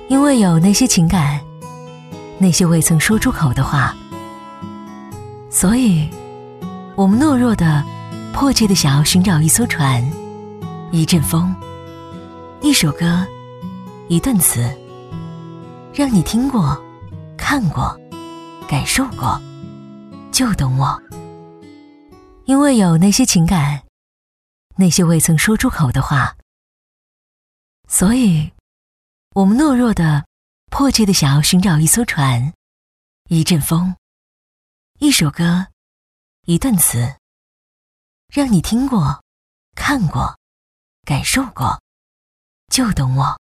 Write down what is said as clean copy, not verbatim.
因为有那些情感，那些未曾说出口的话，所以我们懦弱的迫切的想要寻找一艘船，一阵风，一首歌，一段词，让你听过，看过，感受过，就懂我。因为有那些情感，那些未曾说出口的话，所以我们懦弱的迫切的想要寻找一艘船，一阵风，一首歌，一段词，让你听过，看过，感受过，就懂我。